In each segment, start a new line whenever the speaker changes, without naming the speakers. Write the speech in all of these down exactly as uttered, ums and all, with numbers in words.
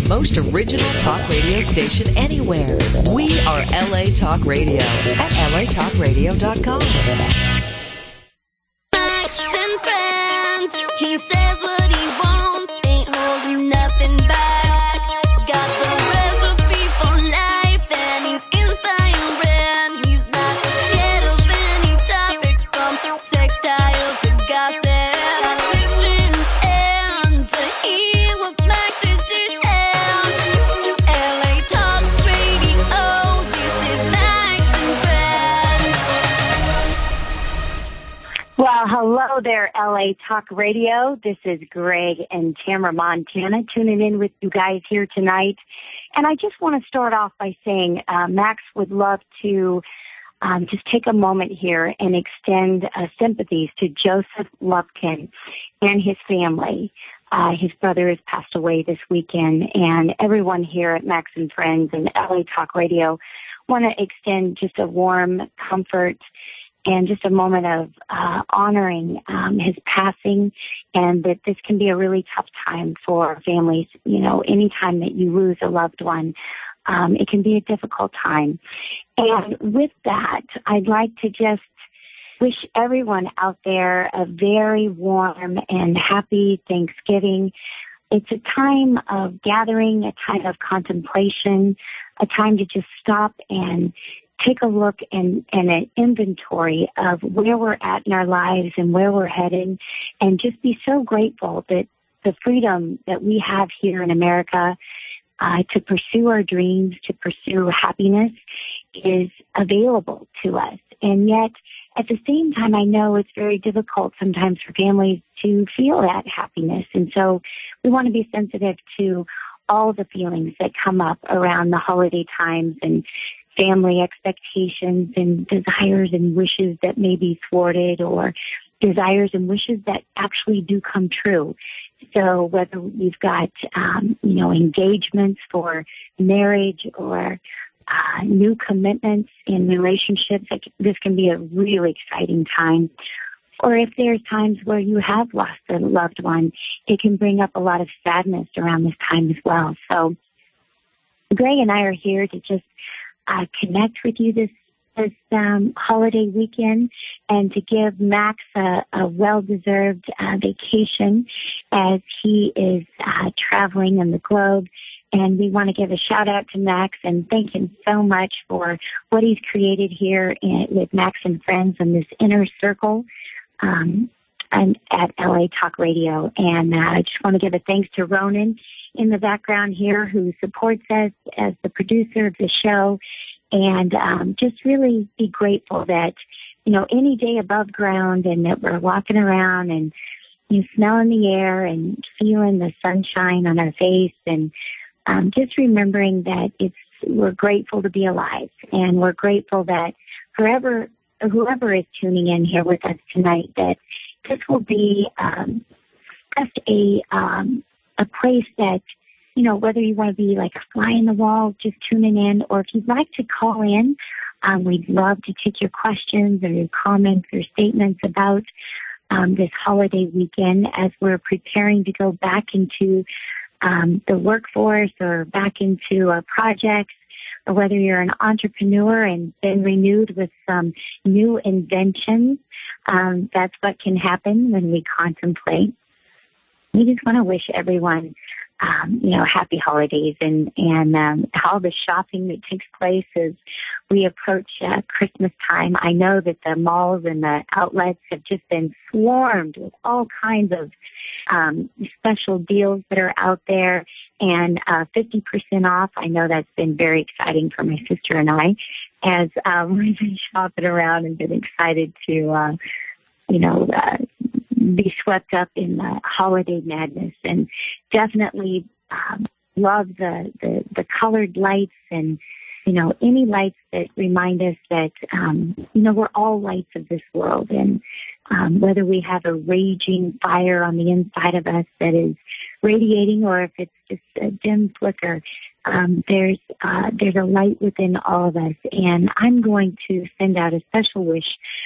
most original talk radio station anywhere. We are L A Talk Radio at L A talk radio dot com.
Max and friends, he says what he wants, ain't holding nothing back. Got the recipe for life and he's inspiring. He's not scared of any topic from sextile to gossip. Listen and to hear what Max is to share. L A Talk Radio, this is Max and Friends.
Well, hello there, L A Talk Radio. This is Greg and Tamara Montana tuning in with you guys here tonight. And I just want to start off by saying uh, Max would love to um, just take a moment here and extend uh, sympathies to Joseph Lufkin and his family. Uh, his brother has passed away this weekend, and everyone here at Max and Friends and L A Talk Radio want to extend just a warm comfort and just a moment of uh, honoring um, his passing, and that this can be a really tough time for families. You know, anytime that you lose a loved one, um, it can be a difficult time. And with that, I'd like to just wish everyone out there a very warm and happy Thanksgiving. It's a time of gathering, a time of contemplation, a time to just stop and take a look and, and an inventory of where we're at in our lives and where we're heading, and just be so grateful that the freedom that we have here in America uh, to pursue our dreams, to pursue happiness, is available to us. And yet, at the same time, I know it's very difficult sometimes for families to feel that happiness. And so we want to be sensitive to all the feelings that come up around the holiday times, and family expectations and desires and wishes that may be thwarted, or desires and wishes that actually do come true. So whether we've got, um, you know, engagements for marriage, or uh, new commitments in relationships, like, this can be a really exciting time. Or if there's times where you have lost a loved one, it can bring up a lot of sadness around this time as well. So Greg and I are here to just Uh, connect with you this this um, holiday weekend, and to give Max a, a well-deserved uh, vacation as he is uh, traveling in the globe. And we want to give a shout-out to Max and thank him so much for what he's created here in, with Max and Friends in this inner circle um, and at L A Talk Radio. And uh, I just want to give a thanks to Ronan in the background here, who supports us as the producer of the show, and um, just really be grateful that, you know, any day above ground, and that we're walking around and, you know, smelling the air and feeling the sunshine on our face, and um, just remembering that it's we're grateful to be alive, and we're grateful that whoever whoever is tuning in here with us tonight, that this will be um, just a um, a place that, you know, whether you want to be like a fly in the wall, just tuning in, or if you'd like to call in, um, we'd love to take your questions or your comments or statements about um, this holiday weekend as we're preparing to go back into um, the workforce, or back into uh, projects, or whether you're an entrepreneur and been renewed with some new inventions. Um, that's what can happen when we contemplate. We just want to wish everyone, um, you know, happy holidays, and, and um, all the shopping that takes place as we approach uh, Christmas time. I know that the malls and the outlets have just been swarmed with all kinds of um, special deals that are out there, and uh, fifty percent off. I know that's been very exciting for my sister and I, as um, we've been shopping around and been excited to, uh, you know, uh, be swept up in the holiday madness. And definitely um, love the, the, the colored lights, and, you know, any lights that remind us that, um, you know, we're all lights of this world. And um, whether we have a raging fire on the inside of us that is radiating, or if it's just a dim flicker, um, there's uh, there's a light within all of us. And I'm going to send out a special wish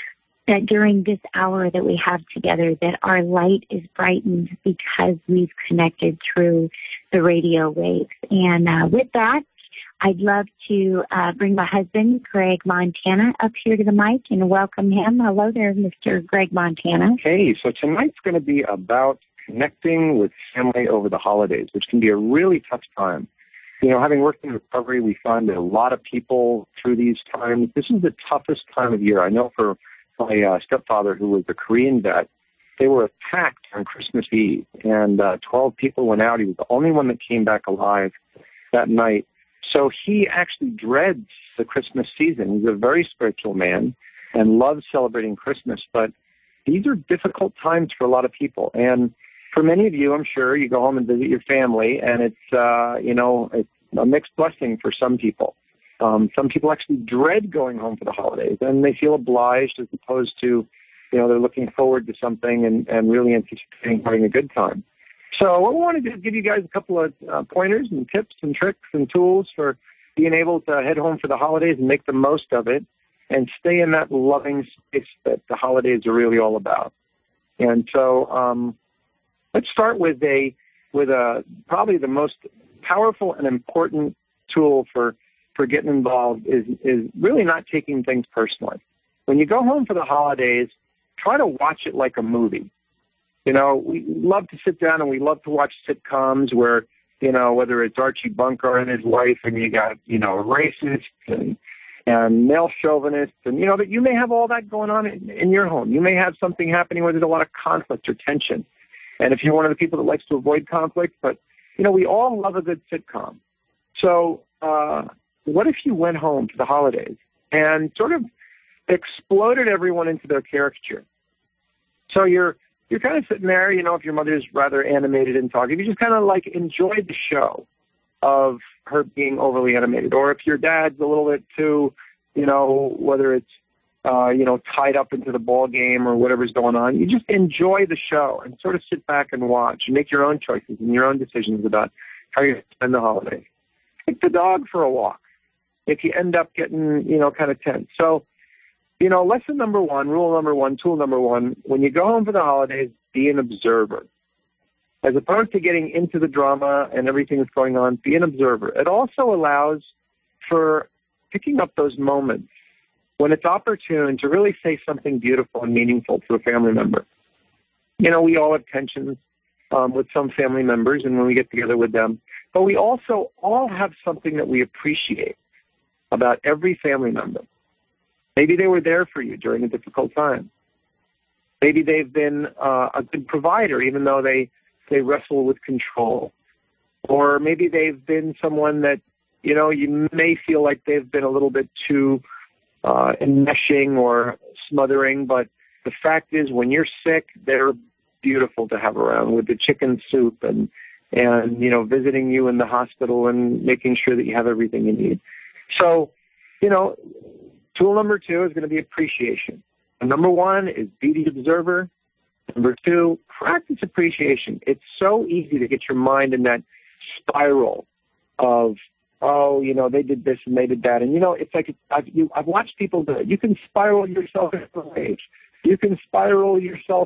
that during this hour that we have together, that our light is brightened because we've connected through the radio waves. And uh, with that, I'd love to uh, bring my husband, Greg Montana, up here to the mic and welcome him. Hello there, Mister Greg Montana.
Hey, so tonight's going to be about connecting with family over the holidays, which can be a really tough time. You know, having worked in recovery, we find that a lot of people through these times, this is the toughest time of year. I know for my uh, stepfather, who was a Korean vet, they were attacked on Christmas Eve, and uh, twelve people went out. He was the only one that came back alive that night. So he actually dreads the Christmas season. He's a very spiritual man and loves celebrating Christmas, but these are difficult times for a lot of people. And for many of you, I'm sure, you go home and visit your family, and it's, uh, you know, it's a mixed blessing for some people. Um, some people actually dread going home for the holidays, and they feel obliged as opposed to, you know, they're looking forward to something and, and really anticipating having a good time. So what we want to do is give you guys a couple of uh, pointers and tips and tricks and tools for being able to head home for the holidays and make the most of it and stay in that loving space that the holidays are really all about. And so um, let's start with a with a probably the most powerful and important tool for, for getting involved is, is really not taking things personally. When you go home for the holidays, try to watch it like a movie. You know, we love to sit down and we love to watch sitcoms where, you know, whether it's Archie Bunker and his wife and you got, you know, racists and, and male chauvinists and, you know, that you may have all that going on in, in your home. You may have something happening where there's a lot of conflict or tension. And if you're one of the people that likes to avoid conflict, but, you know, we all love a good sitcom. So uh, what if you went home for the holidays and sort of exploded everyone into their caricature? So you're You're kind of sitting there, you know, if your mother's rather animated and talkative, you just kind of like enjoy the show of her being overly animated. Or if your dad's a little bit too, you know, whether it's, uh, you know, tied up into the ball game or whatever's going on, you just enjoy the show and sort of sit back and watch and make your own choices and your own decisions about how you're going to spend the holiday. Take the dog for a walk if you end up getting, you know, kind of tense. So, you know, lesson number one, rule number one, tool number one, when you go home for the holidays, be an observer. As opposed to getting into the drama and everything that's going on, be an observer. It also allows for picking up those moments when it's opportune to really say something beautiful and meaningful to a family member. You know, we all have tensions um, with some family members and when we get together with them, but we also all have something that we appreciate about every family member. Maybe they were there for you during a difficult time. Maybe they've been uh, a good provider, even though they, they wrestle with control. Or maybe they've been someone that, you know, you may feel like they've been a little bit too uh, enmeshing or smothering. But the fact is, when you're sick, they're beautiful to have around with the chicken soup and, and, you know, visiting you in the hospital and making sure that you have everything you need. So, you know, tool number two is going to be appreciation. And number one is be the observer. Number two, practice appreciation. It's so easy to get your mind in that spiral of, oh, you know, they did this and they did that. And, you know, it's like I've, you, I've watched people do it. You can spiral yourself into rage. You can spiral yourself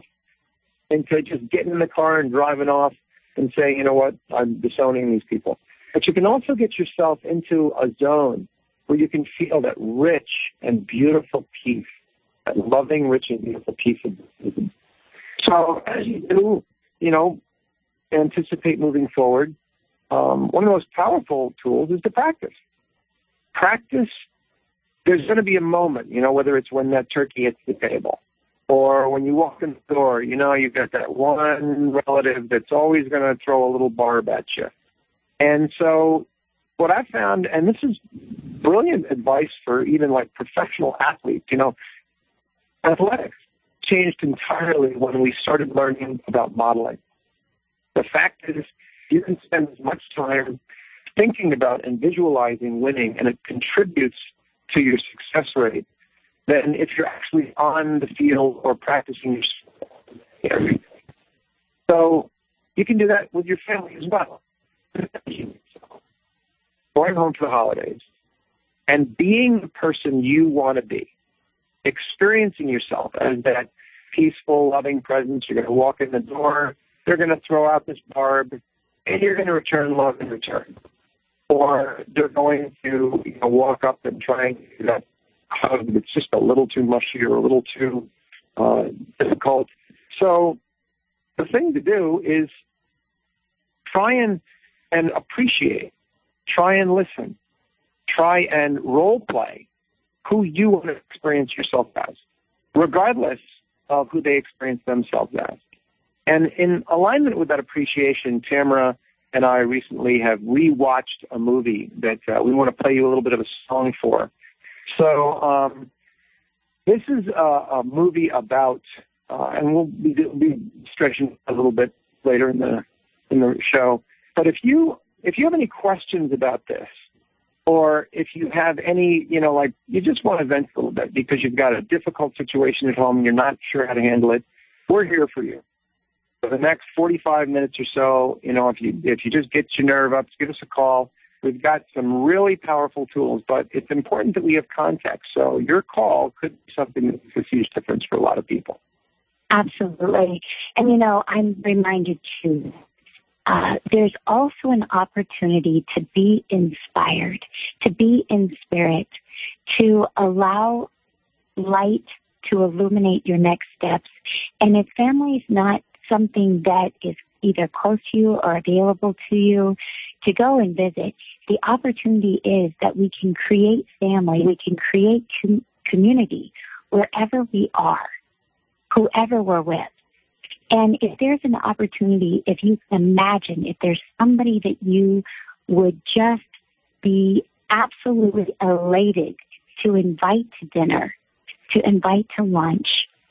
into just getting in the car and driving off and saying, you know what, I'm disowning these people. But you can also get yourself into a zone where you can feel that rich and beautiful peace, that loving, rich and beautiful peace of Buddhism. So as you do, you know, anticipate moving forward, um, one of the most powerful tools is to practice. Practice, there's going to be a moment, you know, whether it's when that turkey hits the table or when you walk in the door, you know, you've got that one relative that's always going to throw a little barb at you. And so what I found, and this is brilliant advice for even like professional athletes, you know, athletics changed entirely when we started learning about modeling. The fact is, you can spend as much time thinking about and visualizing winning, and it contributes to your success rate than if you're actually on the field or practicing your sport. So you can do that with your family as well. Going home for the holidays and being the person you want to be. experiencing yourself as that peaceful, loving presence. You're going to walk in the door, they're going to throw out this barb, and you're going to return love in return. Or they're going to, you know, walk up and try and do that hug that's just a little too mushy or a little too uh, difficult. So the thing to do is try and, and appreciate, try and listen, try and role play who you want to experience yourself as, regardless of who they experience themselves as. And in alignment with that appreciation, Tamara and I recently have rewatched a movie that uh, we want to play you a little bit of a song for. So um, this is a, a movie about, uh, and we'll be, be stretching a little bit later in the in the show. But if you if you have any questions about this, or if you have any, you know, like you just want to vent a little bit because you've got a difficult situation at home and you're not sure how to handle it, we're here for you. For the next forty-five minutes or so, you know, if you if you just get your nerve up, give us a call. We've got some really powerful tools, but it's important that we have context. So your call could be something that makes a huge difference for a lot of people.
Absolutely. And, you know, I'm reminded, too, uh, there's also an opportunity to be inspired, to be in spirit, to allow light to illuminate your next steps. And if family is not something that is either close to you or available to you to go and visit, the opportunity is that we can create family, we can create com- community wherever we are, whoever we're with. And if there's an opportunity, if you can imagine, if there's somebody that you would just be absolutely elated to invite to dinner, to invite to lunch,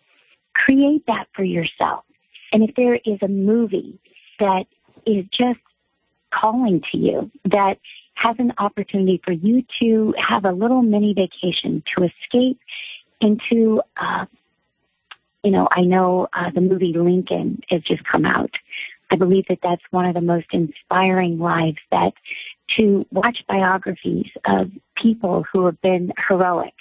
create that for yourself. And if there is a movie that is just calling to you, that has an opportunity for you to have a little mini vacation, to escape into, uh, you know, I know uh, the movie Lincoln has just come out. I believe that that's one of the most inspiring lives, that to watch biographies of people who have been heroic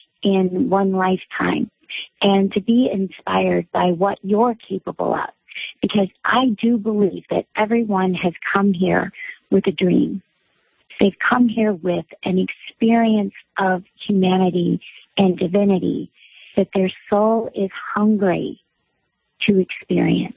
in one lifetime and to be inspired by what you're capable of. Because I do believe that everyone has come here with a dream. They've come here with an experience of humanity and divinity that their soul is hungry to experience.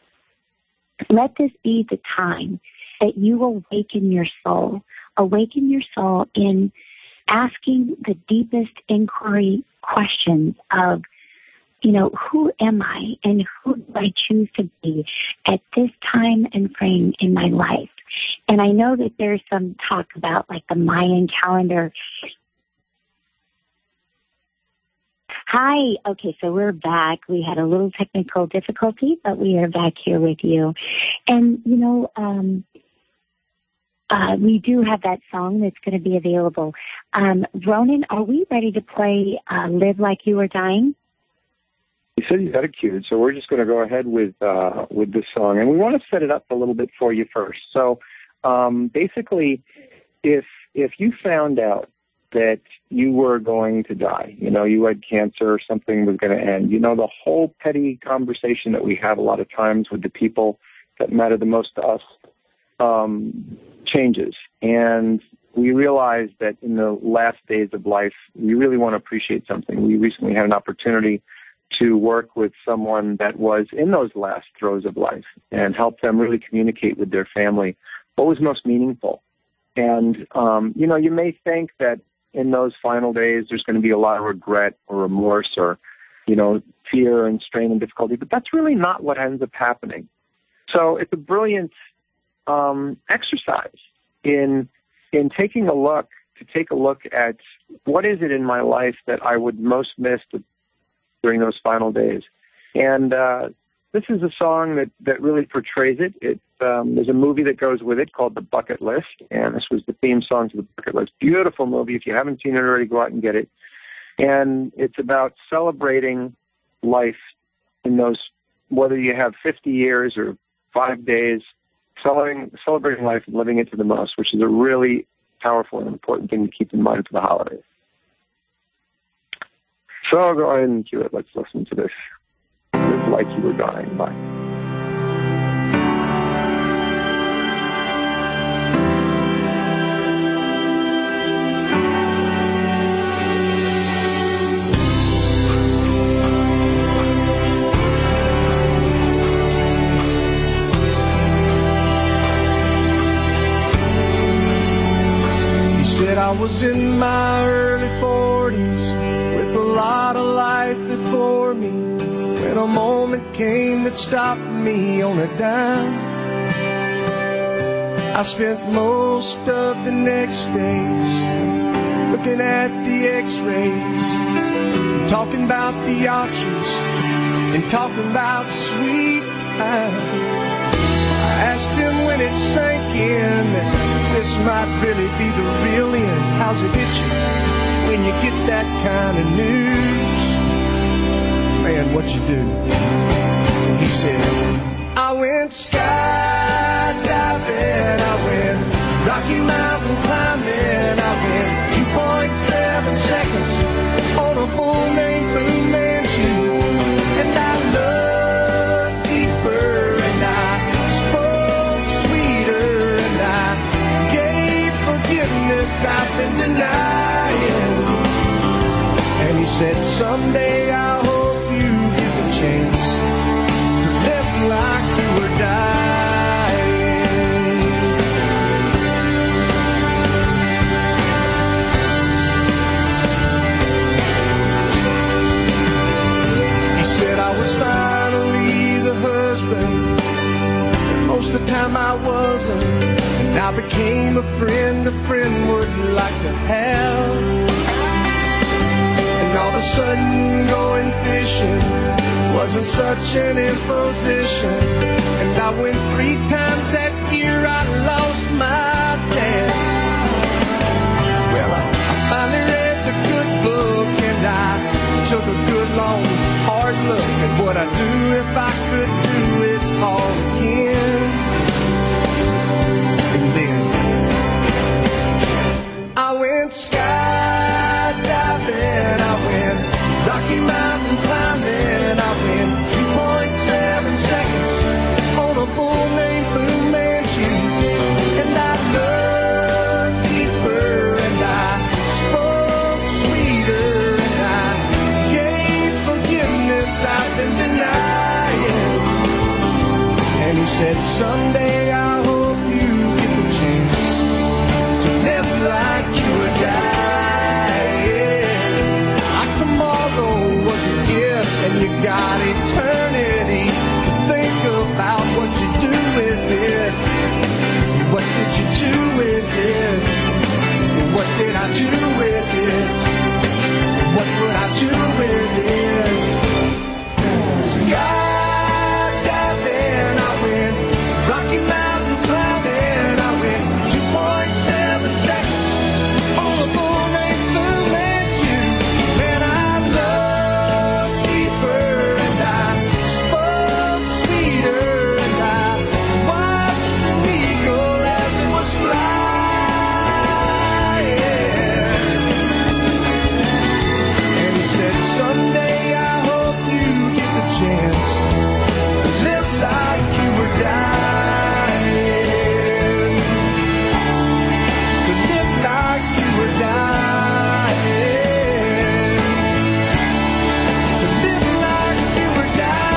Let this be the time that you awaken your soul, awaken your soul in asking the deepest inquiry questions of, you know, who am I and who do I choose to be at this time and frame in my life? And I know that there's some talk about like the Mayan calendar. Hi. Okay, so we're back. We had a little technical difficulty, but we are back here with you. And, you know, um, uh, we do have that song that's going to be available. Um, Ronan, are we ready to play uh, Live Like You Were Dying?
You said you got it queued, so we're just going to go ahead with uh, with this song. And we want to set it up a little bit for you first. So um, basically, if if you found out that you were going to die, you know, you had cancer or something was going to end, you know, the whole petty conversation that we have a lot of times with the people that matter the most to us um, changes. And we realize that in the last days of life, we really want to appreciate something. We recently had an opportunity to work with someone that was in those last throes of life and help them really communicate with their family what was most meaningful. And, um, you know, you may think that in those final days there's going to be a lot of regret or remorse or, you know, fear and strain and difficulty, but that's really not what ends up happening. So it's a brilliant um, exercise in in taking a look, to take a look at what is it in my life that I would most miss during those final days. And uh, this is a song that, that really portrays it. it um, there's a movie that goes with it called The Bucket List, and this was the theme song to The Bucket List. Beautiful movie. If you haven't seen it already, go out and get it. And it's about celebrating life in those, whether you have fifty years or five days, celebrating, celebrating life and living it to the most, which is a really powerful and important thing to keep in mind for the holidays. So go ahead and cue it. Let's listen to this. Live Like You Were Dying. Bye.
I was in my early forties with a lot of life before me when a moment came that stopped me on a dime. I spent most of the next days looking at the x-rays, talking about the options and talking about sweet time. I asked him when it sank in that this might really be the real end. How's it hit you when you get that kind of news? Man, what'd you do? He said, I went skydiving, I went Rocky Mountain climbing, I went two point seven seconds on a bull named Fu Manchu, and I loved deeper, and I spoke sweeter, and I gave forgiveness I've been denying. And he said, someday I hope you get the chance to live like you were dying. He said I was finally the husband, and most of the time I wasn't. And I became a friend a friend would like to have. And all of a sudden going fishing wasn't such an imposition. And I went three times that year, I lost my dad. Well, I, I finally read the good book, and I took a good long hard look at what I'd do if I could do it all again. And then I went skydiving, I went Rocky Mountain climbing, I went two point seven seconds on a bull named Fu Manchu, and I loved deeper, and I spoke sweeter, and I gave forgiveness I've been denying. And he said, someday I hope you get the chance to live like you were dying. Like tomorrow was a gift, and you got eternity to think about what you do with it. What did you do with it? What did I do with it? What would I do with it? Skydiving, I went Rocky Mountain climbing, I went two point seven seconds on a bull named Fu Manchu, and I loved deeper, and I spoke sweeter, and I watched an eagle as it was flying. And he said, someday I hope you get the chance to live like you were dying. To live like you were dying. To live like you were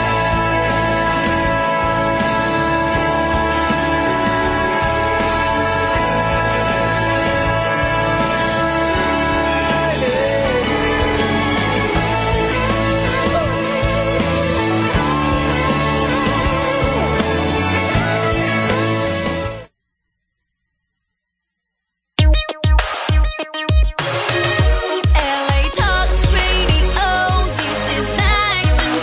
L A Talk Radio, this is Max and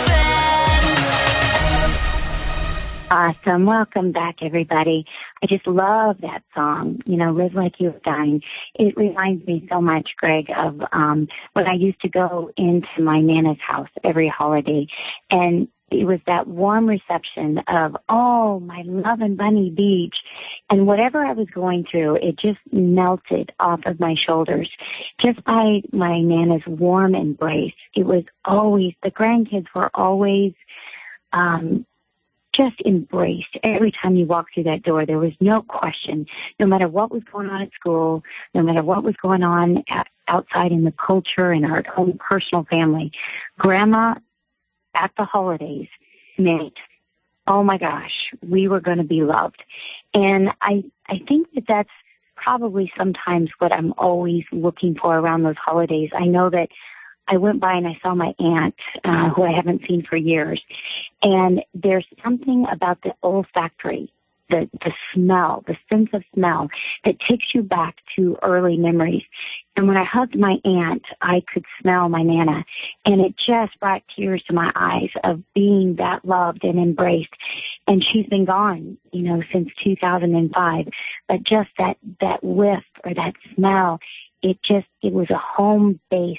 Friends.
Awesome. Welcome back, everybody. I just love that song, you know, Live Like You Were Dying. It reminds me so much, Greg, of um when I used to go into my Nana's house every holiday. And it was that warm reception of, oh, my love and Bunny Beach. And whatever I was going through, it just melted off of my shoulders just by my Nana's warm embrace. It was always, the grandkids were always um, just embraced. Every time you walked through that door, there was no question, no matter what was going on at school, no matter what was going on at, outside in the culture and our own personal family, Grandma at the holidays meant, oh my gosh, we were going to be loved. And I, I think that that's probably sometimes what I'm always looking for around those holidays. I know that I went by and I saw my aunt, uh, who I haven't seen for years. And there's something about the olfactory, the, the smell, the sense of smell that takes you back to early memories. And when I hugged my aunt, I could smell my Nana. And it just brought tears to my eyes of being that loved and embraced. And she's been gone, you know, since two thousand five. But just that, that whiff or that smell, it just, it was a home base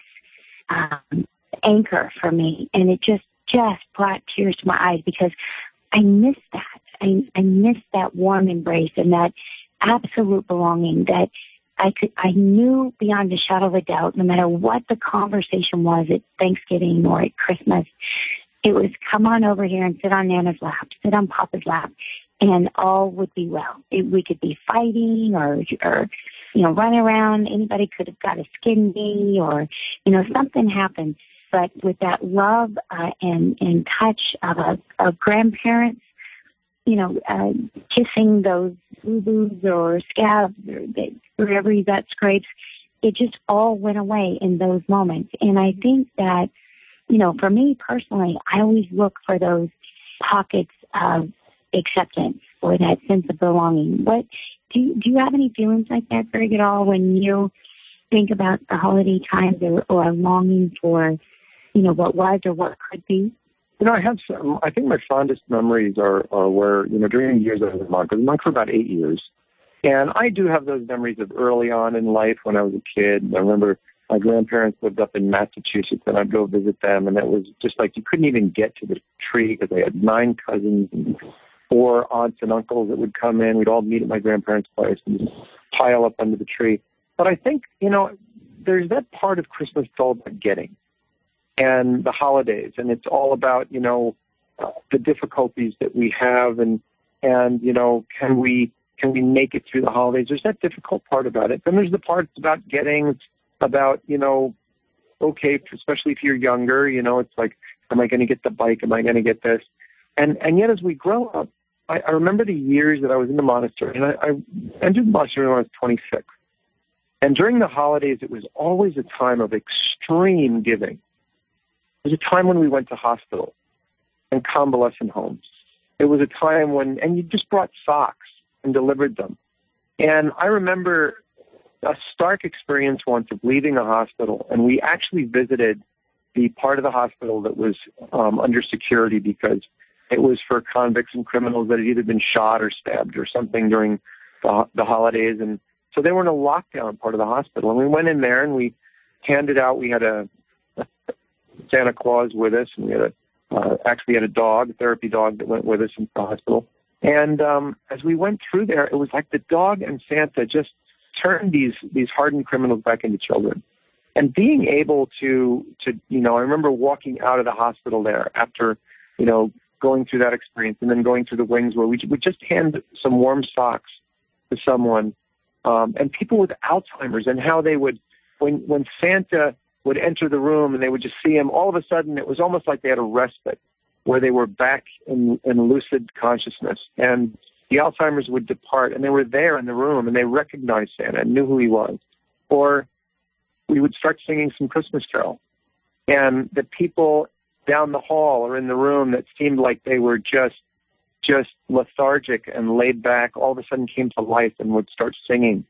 um, anchor for me. And it just, just brought tears to my eyes because I miss that. I, I miss that warm embrace and that absolute belonging that I could, I knew beyond a shadow of a doubt, no matter what the conversation was at Thanksgiving or at Christmas, it was come on over here and sit on Nana's lap, sit on Papa's lap, and all would be well. It, we could be fighting or, or, you know, running around. Anybody could have got a skin bee or, you know, something happened. But with that love uh, and, and touch of, a, of grandparents, you know, uh, kissing those boo-boos or scabs or they, wherever you got scrapes, it just all went away in those moments. And I think that, you know, for me personally, I always look for those pockets of acceptance or that sense of belonging. What do you, do you have any feelings like that, Greg, at all when you think about the holiday times or, or longing for, you know, what was or what could be?
You know, I have some, I think my fondest memories are, are where, you know, during the years I was a monk. I was a monk for about eight years. And I do have those memories of early on in life when I was a kid. I remember my grandparents lived up in Massachusetts, and I'd go visit them, and it was just like you couldn't even get to the tree because they had nine cousins and four aunts and uncles that would come in. We'd all meet at my grandparents' place and just pile up under the tree. But I think, you know, there's that part of Christmas it's all about getting. And the holidays, and it's all about, you know, uh, the difficulties that we have, and and you know, can we can we make it through the holidays? There's that difficult part about it. Then there's the part about getting, it's about, you know, okay, especially if you're younger, you know, it's like, am I going to get the bike? Am I going to get this? And and yet, as we grow up, I, I remember the years that I was in the monastery, and I, I entered the monastery when I was twenty-six. And during the holidays, it was always a time of extreme giving. It was a time when we went to hospital and convalescent homes. It was a time when, and you just brought socks and delivered them. And I remember a stark experience once of leaving a hospital, and we actually visited the part of the hospital that was um, under security because it was for convicts and criminals that had either been shot or stabbed or something during the, the holidays. And so they were in a lockdown part of the hospital. And we went in there and we handed out, we had a, a Santa Claus with us, and we had a, uh, actually had a dog, a therapy dog that went with us into the hospital. And um, as we went through there, it was like the dog and Santa just turned these these hardened criminals back into children. And being able to, to you know, I remember walking out of the hospital there after, you know, going through that experience and then going through the wings where we would just hand some warm socks to someone, um, and people with Alzheimer's, and how they would, when when Santa would enter the room and they would just see him, all of a sudden it was almost like they had a respite where they were back in, in lucid consciousness, and the Alzheimer's would depart, and they were there in the room, and they recognized Santa and knew who he was. Or we would start singing some Christmas carol, and the people down the hall or in the room that seemed like they were just just lethargic and laid back all of a sudden came to life and would start singing.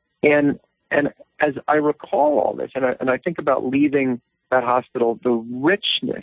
And and as I recall all this, and I, and I think about leaving that hospital, the richness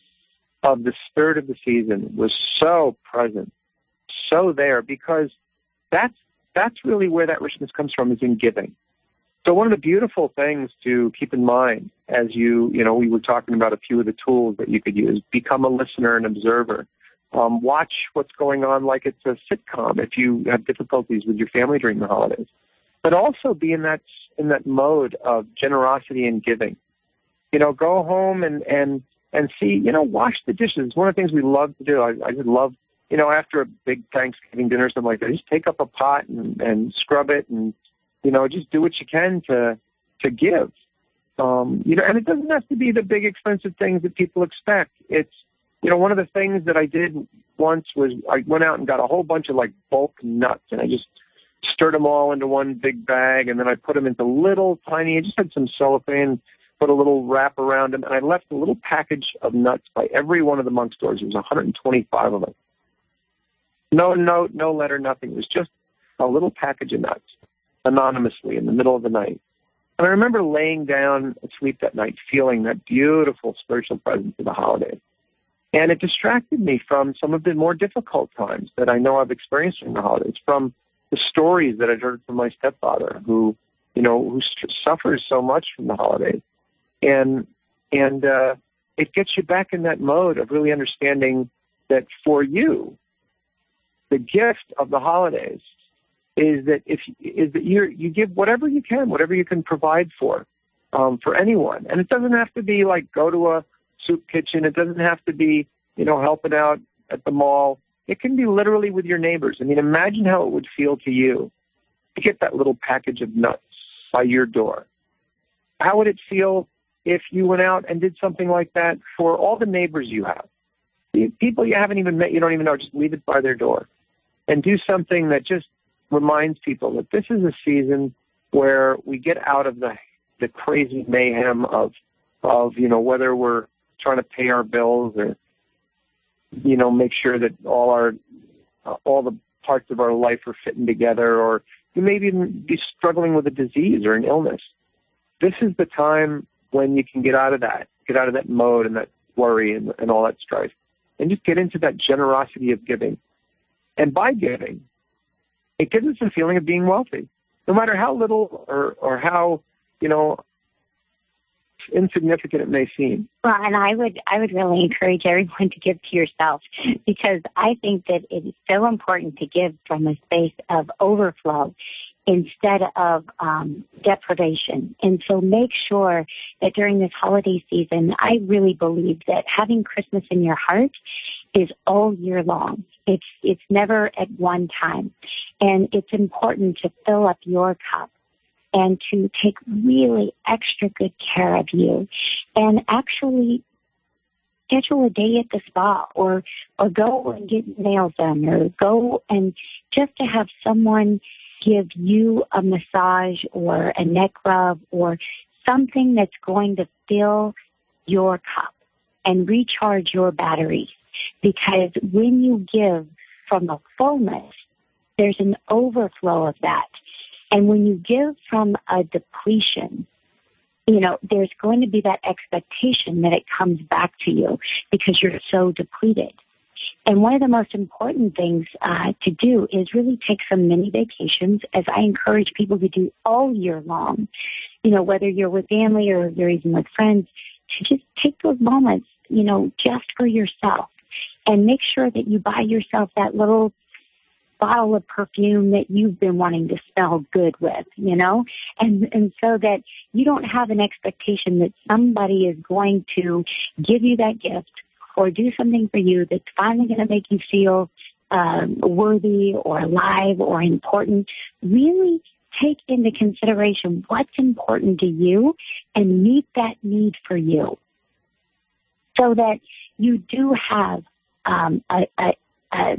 of the spirit of the season was so present, so there, because that's that's really where that richness comes from, is in giving. So one of the beautiful things to keep in mind as you, you know, we were talking about a few of the tools that you could use. Become a listener and observer. Um, watch what's going on like it's a sitcom if you have difficulties with your family during the holidays. But also be in that in that mode of generosity and giving. You know, go home and, and, and see, you know, wash the dishes. One of the things we love to do. I, I just love, you know, after a big Thanksgiving dinner or something like that, just take up a pot and, and scrub it and, you know, just do what you can to to give. Um, you know, and it doesn't have to be the big expensive things that people expect. It's, you know, one of the things that I did once was I went out and got a whole bunch of like bulk nuts, and I just stirred them all into one big bag, and then I put them into little tiny, I just had some cellophane, put a little wrap around them, and I left a little package of nuts by every one of the monk stores. There was one hundred twenty-five of them. No note, no letter, nothing. It was just a little package of nuts, anonymously in the middle of the night. And I remember laying down asleep that night, feeling that beautiful spiritual presence of the holidays. And it distracted me from some of the more difficult times that I know I've experienced during the holidays, from the stories that I'd heard from my stepfather, who, you know, who suffers so much from the holidays. And and uh, it gets you back in that mode of really understanding that for you, the gift of the holidays is that if is that you you give whatever you can, whatever you can provide for, um, for anyone, and it doesn't have to be like go to a soup kitchen. It doesn't have to be, you know, helping out at the mall. It can be literally with your neighbors. I mean, imagine how it would feel to you to get that little package of nuts by your door. How would it feel if you went out and did something like that for all the neighbors you have? People you haven't even met, you don't even know, just leave it by their door. And do something that just reminds people that this is a season where we get out of the the crazy mayhem of, of you know, whether we're trying to pay our bills or, you know, make sure that all our uh, all the parts of our life are fitting together, or you may even be struggling with a disease or an illness. This is the time when you can get out of that, get out of that mode and that worry and, and all that strife, and just get into that generosity of giving. And by giving, it gives us a feeling of being wealthy, no matter how little or, or how, you know, insignificant it may seem.
Well, and I would I would really encourage everyone to give to yourself, because I think that it is so important to give from a space of overflow instead of um, deprivation. And so make sure that during this holiday season, I really believe that having Christmas in your heart is all year long. It's it's never at one time. And it's important to fill up your cup and to take really extra good care of you, and actually schedule a day at the spa, or or go and get nails done, or go and just to have someone give you a massage or a neck rub or something that's going to fill your cup and recharge your batteries. Because when you give from a fullness, there's an overflow of that. And when you give from a depletion, you know, there's going to be that expectation that it comes back to you because you're so depleted. And one of the most important things uh, to do is really take some mini vacations, as I encourage people to do all year long, you know, whether you're with family or you're even with friends, to just take those moments, you know, just for yourself. And make sure that you buy yourself that little bottle of perfume that you've been wanting to smell good with, you know, and and so that you don't have an expectation that somebody is going to give you that gift or do something for you that's finally going to make you feel um, worthy or alive or important. Really take into consideration what's important to you and meet that need for you, so that you do have um, a, a, a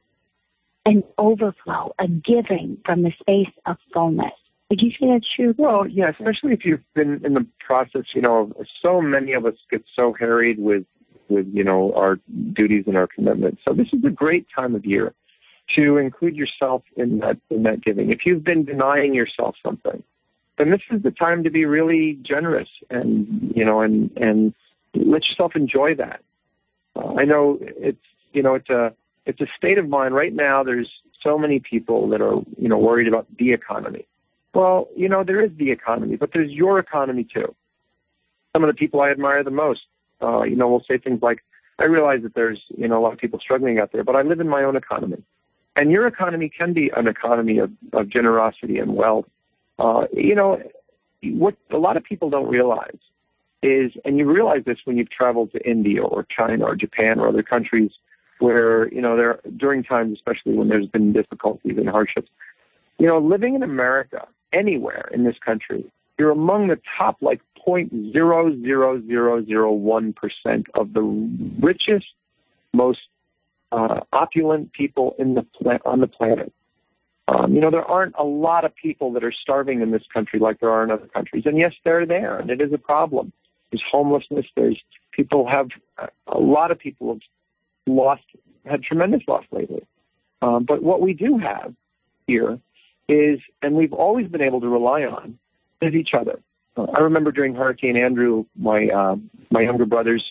an overflow, a giving from the space of fullness. Would you say that's true?
Well, yeah, especially if you've been in the process, you know, so many of us get so harried with, with, you know, our duties and our commitments. So this is a great time of year to include yourself in that, in that giving. If you've been denying yourself something, then this is the time to be really generous and, you know, and, and let yourself enjoy that. Uh, I know it's, you know, it's a, It's a state of mind right now. There's so many people that are, you know, worried about the economy. Well, you know, there is the economy, but there's your economy too. Some of the people I admire the most, uh, you know, will say things like, I realize that there's, you know, a lot of people struggling out there, but I live in my own economy. And your economy can be an economy of, of generosity and wealth. Uh, you know, what a lot of people don't realize is, and you realize this when you've traveled to India or China or Japan or other countries where, you know, there during times, especially when there's been difficulties and hardships, you know, living in America, anywhere in this country, you're among the top, like, zero point zero zero zero zero one percent of the richest, most uh, opulent people in the pla- on the planet. Um, you know, there aren't a lot of people that are starving in this country like there are in other countries. And yes, they're there, and it is a problem. There's homelessness. There's people have, a lot of people have lost, had tremendous loss lately. Um, but what we do have here is, and we've always been able to rely on, is each other. Uh, I remember during Hurricane Andrew, my uh, my younger brothers,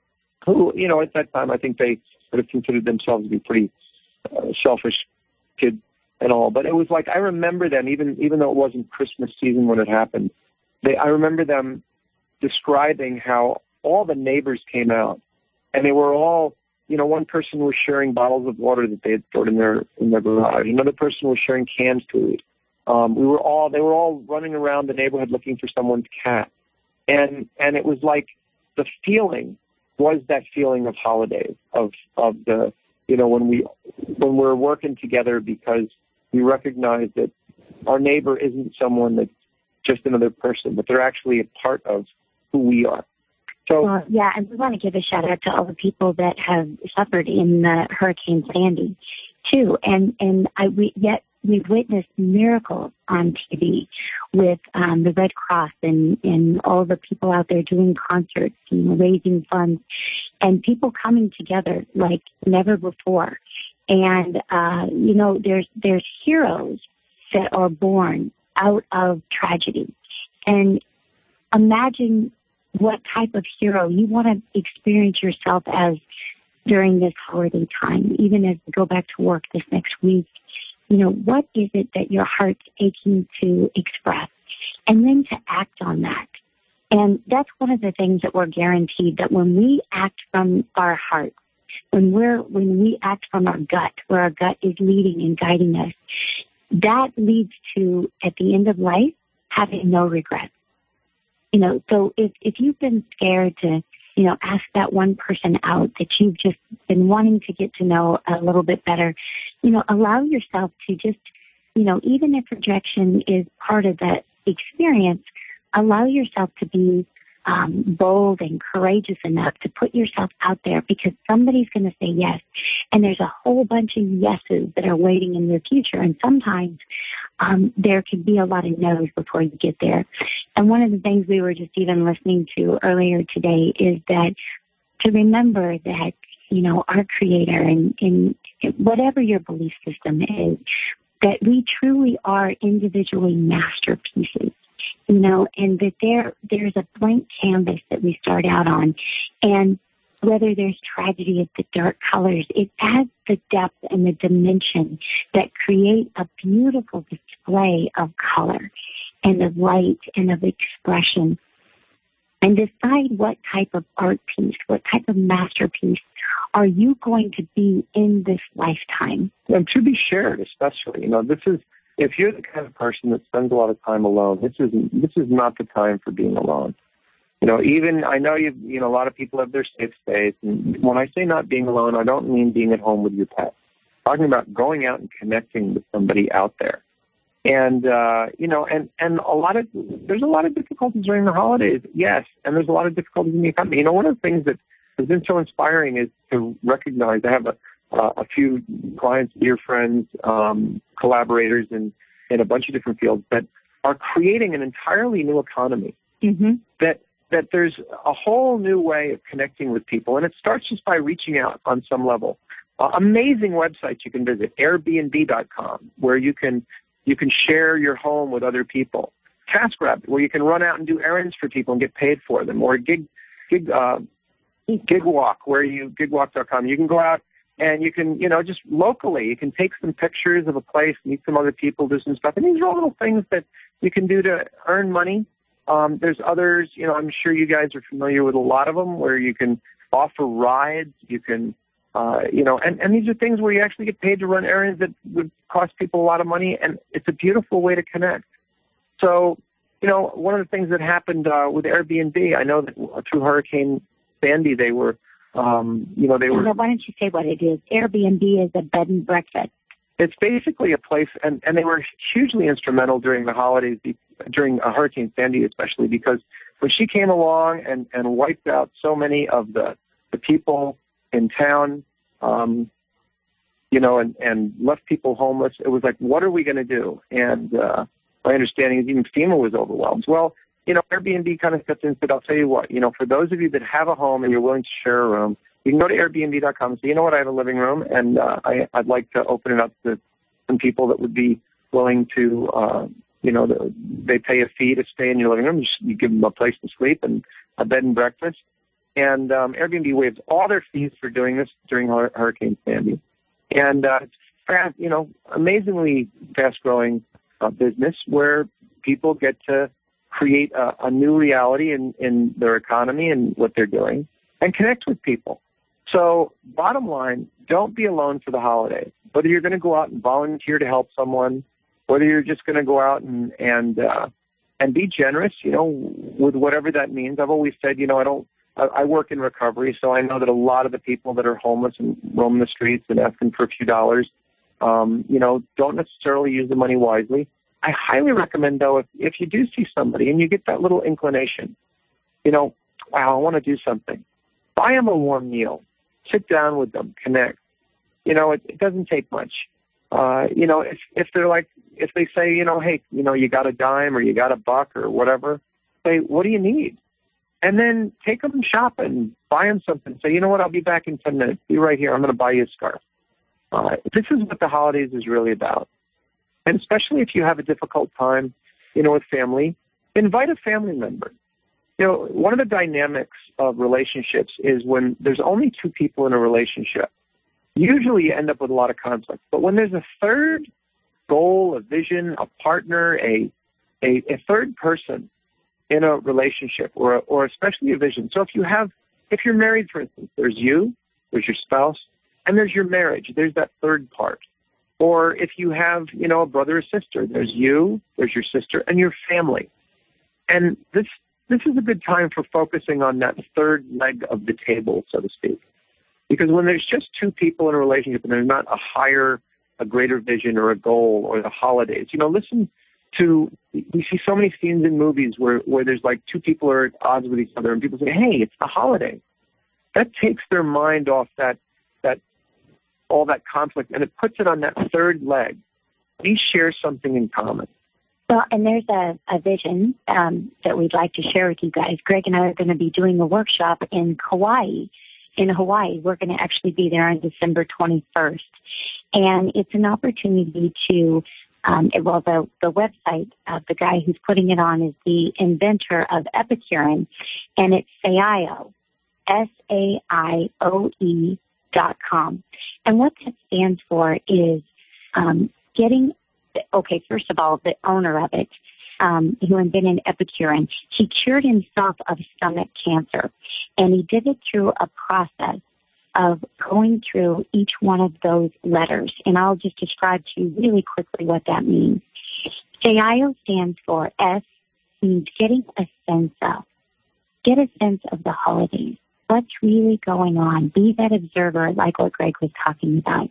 who, you know, at that time, I think they would have considered themselves to be pretty uh, selfish kids and all. But it was like, I remember them, even even though it wasn't Christmas season when it happened, they I remember them describing how all the neighbors came out, and they were all, you know, one person was sharing bottles of water that they had stored in their in their garage. Another person was sharing canned food. Um, we were all, they were all running around the neighborhood looking for someone's cat. And, and it was like the feeling was that feeling of holidays, of, of the, you know, when we, when we're working together because we recognize that our neighbor isn't someone that's just another person, but they're actually a part of who we are. So,
well, yeah, and we want to give a shout out to all the people that have suffered in uh, Hurricane Sandy, too. And, and I, we, yet, we've witnessed miracles on T V with um, the Red Cross and, and all the people out there doing concerts and raising funds and people coming together like never before. And, uh, you know, there's, there's heroes that are born out of tragedy. And imagine what type of hero you want to experience yourself as during this holiday time, even as we go back to work this next week. You know, what is it that your heart's aching to express? And then to act on that. And that's one of the things that we're guaranteed, that when we act from our heart, when we're, when we act from our gut, where our gut is leading and guiding us, that leads to, at the end of life, having no regrets. You know, so if, if you've been scared to, you know, ask that one person out that you've just been wanting to get to know a little bit better, you know, allow yourself to just, you know, even if rejection is part of that experience, allow yourself to be um, bold and courageous enough to put yourself out there, because somebody's going to say yes. And there's a whole bunch of yeses that are waiting in your future. And sometimes um, there can be a lot of no's before you get there. And one of the things we were just even listening to earlier today is that to remember that, you know, our Creator and, and whatever your belief system is, that we truly are individually masterpieces, you know, and that there there's a blank canvas that we start out on. And whether there's tragedy at the dark colors, it adds the depth and the dimension that create a beautiful display of color and of light and of expression. And decide what type of art piece, what type of masterpiece are you going to be in this lifetime?
And to be shared, especially, you know, this is, if you're the kind of person that spends a lot of time alone, this is this is not the time for being alone. You know, even, I know you you know, a lot of people have their safe space. And when I say not being alone, I don't mean being at home with your pet. I'm talking about going out and connecting with somebody out there. And, uh, you know, and, and a lot of, there's a lot of difficulties during the holidays, yes, and there's a lot of difficulties in the economy. You know, one of the things that has been so inspiring is to recognize, I have a, uh, a few clients, dear friends, um, collaborators in, in a bunch of different fields that are creating an entirely new economy.
Mm-hmm.
That, that there's a whole new way of connecting with people, and it starts just by reaching out on some level. Uh, amazing websites you can visit, Airbnb dot com, where you can You can share your home with other people. TaskRabbit, where you can run out and do errands for people and get paid for them. Or Gig, Gig, uh, Gigwalk, where you Gigwalk dot com. You can go out And you can, you know, just locally, you can take some pictures of a place, meet some other people, do some stuff. And these are all little things that you can do to earn money. Um, there's others, you know, I'm sure you guys are familiar with a lot of them where you can offer rides, you can, uh, you know, and, and these are things where you actually get paid to run errands that would cost people a lot of money, and it's a beautiful way to connect. So, you know, one of the things that happened uh, with Airbnb, I know that through Hurricane Sandy, they were, um, you know, they were...
Why don't you say what it is? Airbnb is a bed and breakfast.
It's basically a place, and, and they were hugely instrumental during the holidays, during uh, Hurricane Sandy especially, because when she came along and, and wiped out so many of the, the people in town, um, you know, and, and left people homeless, it was like, what are we going to do? And uh, my understanding is even FEMA was overwhelmed. Well, you know, Airbnb kind of stepped in and said, I'll tell you what, you know, for those of you that have a home and you're willing to share a room, you can go to Airbnb dot com and say, you know what, I have a living room, and uh, I, I'd like to open it up to some people that would be willing to, uh, you know, the, they pay a fee to stay in your living room. You, you give them a place to sleep and a bed and breakfast. And um, Airbnb waives all their fees for doing this during Hurricane Sandy. And uh, it's fast, you know, amazingly fast-growing uh, business where people get to create a, a new reality in, in their economy and what they're doing and connect with people. So bottom line, don't be alone for the holidays. Whether you're going to go out and volunteer to help someone, whether you're just going to go out and and uh, and be generous, you know, with whatever that means. I've always said, you know, I don't. I, I work in recovery, so I know that a lot of the people that are homeless and roam the streets and asking for a few dollars, um, you know, don't necessarily use the money wisely. I highly recommend, though, if if you do see somebody and you get that little inclination, you know, wow, I want to do something, buy them a warm meal. Sit down with them, connect. You know, it, it doesn't take much. Uh, you know, if, if they're like, if they say, you know, hey, you know, you got a dime or you got a buck or whatever, say, what do you need? And then take them shopping, buy them something. Say, you know what, I'll be back in ten minutes. Be right here. I'm going to buy you a scarf. Uh, this is what the holidays is really about. And especially if you have a difficult time, you know, with family, invite a family member. You know, one of the dynamics of relationships is when there's only two people in a relationship, usually you end up with a lot of conflict. But when there's a third goal, a vision, a partner, a a, a third person in a relationship, or or especially a vision. So if you have, if you're married, for instance, there's you, there's your spouse, and there's your marriage. There's that third part. Or if you have, you know, a brother or sister, there's you, there's your sister, and your family. And this This is a good time for focusing on that third leg of the table, so to speak. Because when there's just two people in a relationship and there's not a higher, a greater vision or a goal or the holidays, you know, listen to, we see so many scenes in movies where, where there's like two people are at odds with each other and people say, hey, it's the holiday. That takes their mind off that, that, all that conflict, and it puts it on that third leg. We share something in common.
Well, and there's a, a vision um, that we'd like to share with you guys. Greg and I are going to be doing a workshop in Kauai. In Hawaii, we're going to actually be there on December twenty-first. And it's an opportunity to, um, well, the, the website of the guy who's putting it on is the inventor of Epicurean, and it's SAIOE, S A I O E dot com. And what that stands for is um, getting Okay, first of all, the owner of it, um, who invented Epicurean, he cured himself of stomach cancer, and he did it through a process of going through each one of those letters. And I'll just describe to you really quickly what that means. SAIOE stands for S, means getting a sense of. Get a sense of the holidays. What's really going on? Be that observer, like what Greg was talking about.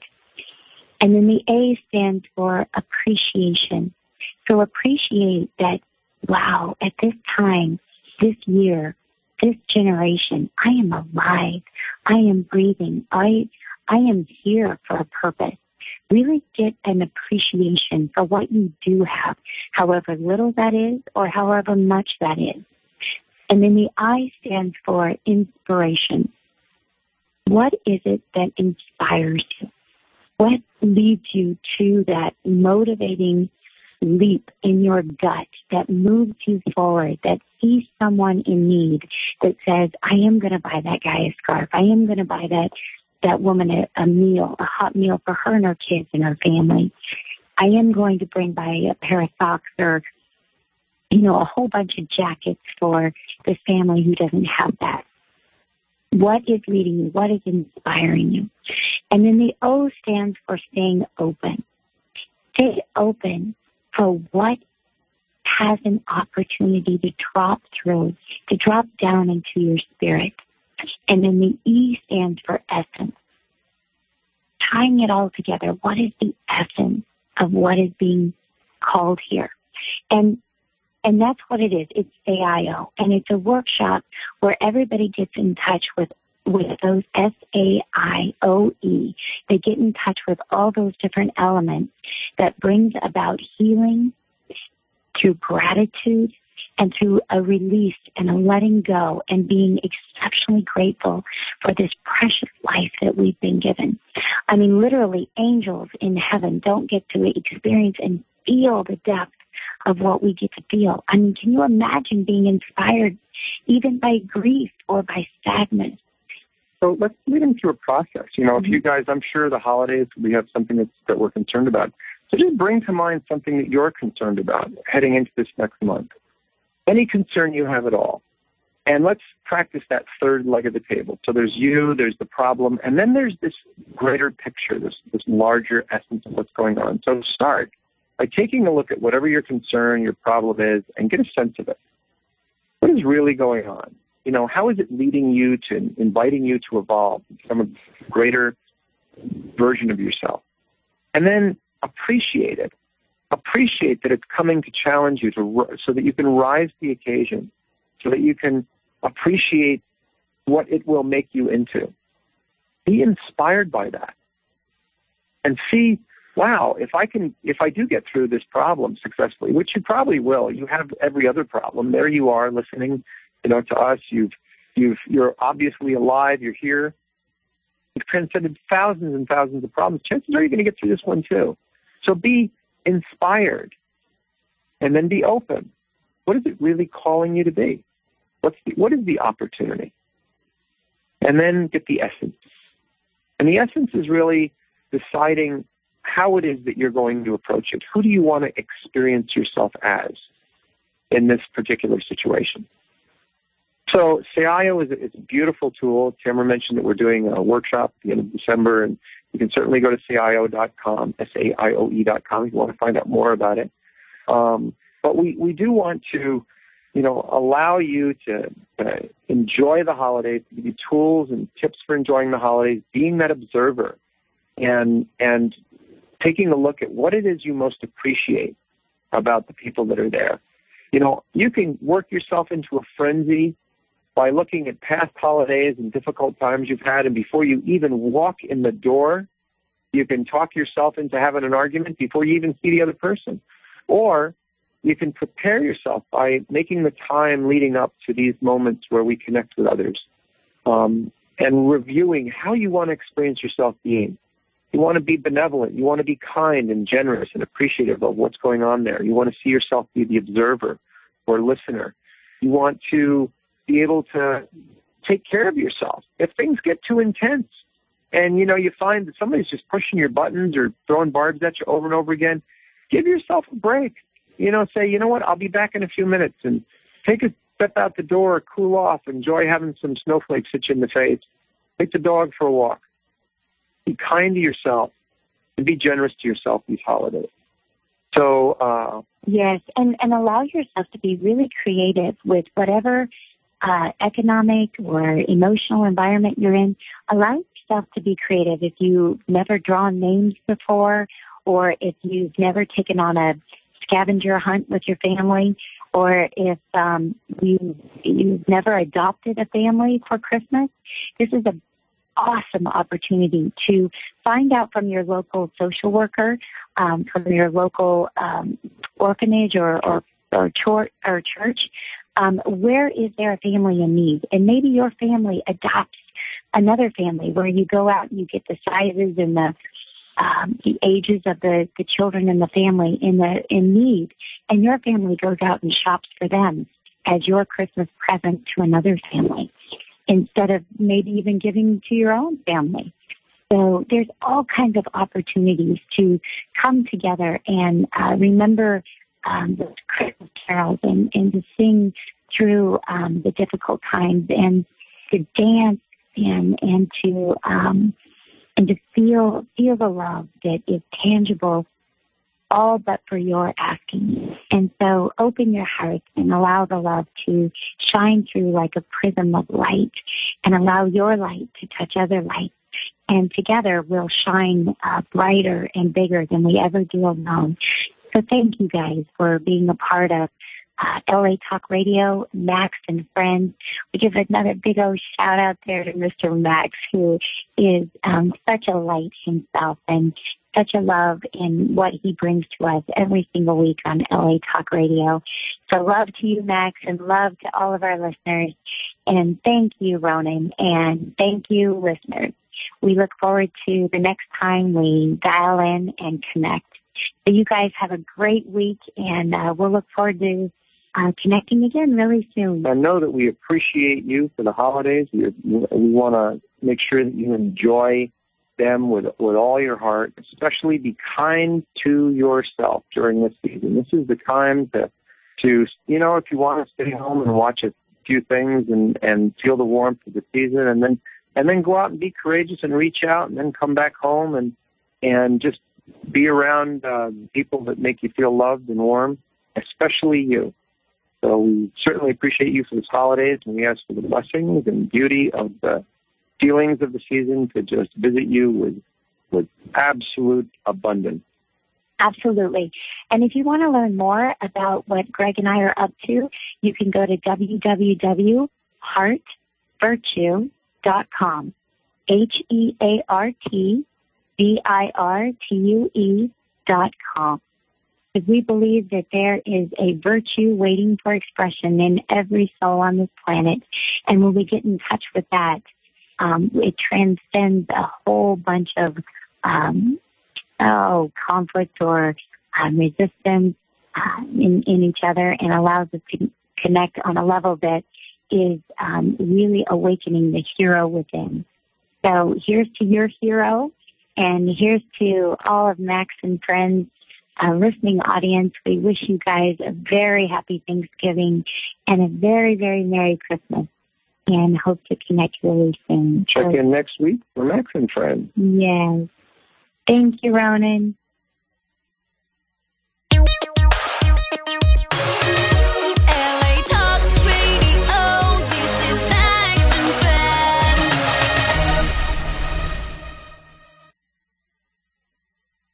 And then the A stands for appreciation. So appreciate that, wow, at this time, this year, this generation, I am alive. I am breathing. I, I am here for a purpose. Really get an appreciation for what you do have, however little that is or however much that is. And then the I stands for inspiration. What is it that inspires you? What leads you to that motivating leap in your gut that moves you forward, that sees someone in need, that says, I am going to buy that guy a scarf. I am going to buy that that woman a, a meal, a hot meal for her and her kids and her family. I am going to bring by a pair of socks or, you know, a whole bunch of jackets for the family who doesn't have that. What is leading you? What is inspiring you? And then the O stands for staying open. Stay open for what has an opportunity to drop through, to drop down into your spirit. And then the E stands for essence. Tying it all together, what is the essence of what is being called here? And and that's what it is. It's A I O. And it's a workshop where everybody gets in touch with, with those S A I O E. They get in touch with all those different elements that brings about healing through gratitude and through a release and a letting go and being exceptionally grateful for this precious life that we've been given. I mean, literally, angels in heaven don't get to experience and feel the depth of what we get to feel. I mean, can you imagine being inspired even by grief or by sadness?
So let's lead them through a process. You know,
Mm-hmm.
if you guys, I'm sure the holidays, we have something that's, that we're concerned about. So just bring to mind something that you're concerned about heading into this next month. Any concern you have at all. And let's practice that third leg of the table. So there's you, there's the problem, and then there's this greater picture, this, this larger essence of what's going on. So start by taking a look at whatever your concern, your problem is, and get a sense of it. What is really going on? You know, how is it leading you to, inviting you to evolve, become a greater version of yourself? And then appreciate it. Appreciate that it's coming to challenge you to, so that you can rise to the occasion, so that you can appreciate what it will make you into. Be inspired by that. And see, wow, if I can, if I do get through this problem successfully, which you probably will, you have every other problem. There you are listening, you know, to us. You've, you've, you're obviously alive. You're here. You've transcended thousands and thousands of problems. Chances are you're going to get through this one too. So be inspired, and then be open. What is it really calling you to be? What's the, what is the opportunity? And then get the essence. And the essence is really deciding how it is that you're going to approach it. Who do you want to experience yourself as in this particular situation? So S A I O is a, it's a beautiful tool. Tamara mentioned that we're doing a workshop at the end of December, and you can certainly go to S A I O dot com, S A I O E dot com, if you want to find out more about it. Um, but we, we do want to, you know, allow you to uh, enjoy the holidays, give you tools and tips for enjoying the holidays, being that observer, and and taking a look at what it is you most appreciate about the people that are there. You know, you can work yourself into a frenzy by looking at past holidays and difficult times you've had, and before you even walk in the door, you can talk yourself into having an argument before you even see the other person. Or you can prepare yourself by making the time leading up to these moments where we connect with others, um, and reviewing how you want to experience yourself being. You want to be benevolent. You want to be kind and generous and appreciative of what's going on there. You want to see yourself be the observer or listener. You want to be able to take care of yourself. If things get too intense and, you know, you find that somebody's just pushing your buttons or throwing barbs at you over and over again, give yourself a break. You know, say, you know what, I'll be back in a few minutes, and take a step out the door, cool off, enjoy having some snowflakes hit you in the face. Take the dog for a walk. Be kind to yourself and be generous to yourself these holidays. So, uh,
yes, and, and allow yourself to be really creative with whatever uh, economic or emotional environment you're in. Allow yourself to be creative. If you've never drawn names before, or if you've never taken on a scavenger hunt with your family, or if um, you, you've never adopted a family for Christmas, this is an awesome opportunity to find out from your local social worker, um, from your local um, orphanage or, or, or, chor- or church, um, where is there a family in need? And maybe your family adopts another family where you go out and you get the sizes and the Um, the ages of the, the children in the family in the in need, and your family goes out and shops for them as your Christmas present to another family, instead of maybe even giving to your own family. So there's all kinds of opportunities to come together and uh, remember um, those Christmas carols and, and to sing through um, the difficult times and to dance and and to um, and to feel feel the love that is tangible, all but for your asking. And so open your heart and allow the love to shine through like a prism of light and allow your light to touch other light. And together we'll shine uh, brighter and bigger than we ever do alone. So thank you guys for being a part of uh, L A Talk Radio, Max and Friends. We give another big old shout out there to Mister Max, who is um, such a light himself and such a love in what he brings to us every single week on L A Talk Radio. So love to you, Max, and love to all of our listeners. And thank you, Ronan, and thank you, listeners. We look forward to the next time we dial in and connect. So you guys have a great week, and uh, we'll look forward to uh, connecting again really soon.
I know that we appreciate you for the holidays. We, we want to make sure that you enjoy them with with all your heart. Especially be kind to yourself during this season. This is the time to, to you know, if you want to stay home and watch a few things and, and feel the warmth of the season, and then and then go out and be courageous and reach out, and then come back home and and just be around uh, people that make you feel loved and warm, especially you. So we certainly appreciate you for this holidays, and we ask for the blessings and beauty of the feelings of the season to just visit you with with absolute abundance.
Absolutely. And if you want to learn more about what Greg and I are up to, you can go to w w w dot heart virtue dot com. H E A R T V I R T U E dot com. Because we believe that there is a virtue waiting for expression in every soul on this planet. And when we get in touch with that, um, it transcends a whole bunch of um, oh, conflict or um, resistance uh, in, in each other, and allows us to connect on a level that is um, really awakening the hero within. So here's to your hero, and here's to all of Max and Friends' uh, listening audience. We wish you guys a very happy Thanksgiving and a very, very Merry Christmas, and hope to connect really soon.
Check in next week for Max and Friends.
Yes. Thank you, Ronan.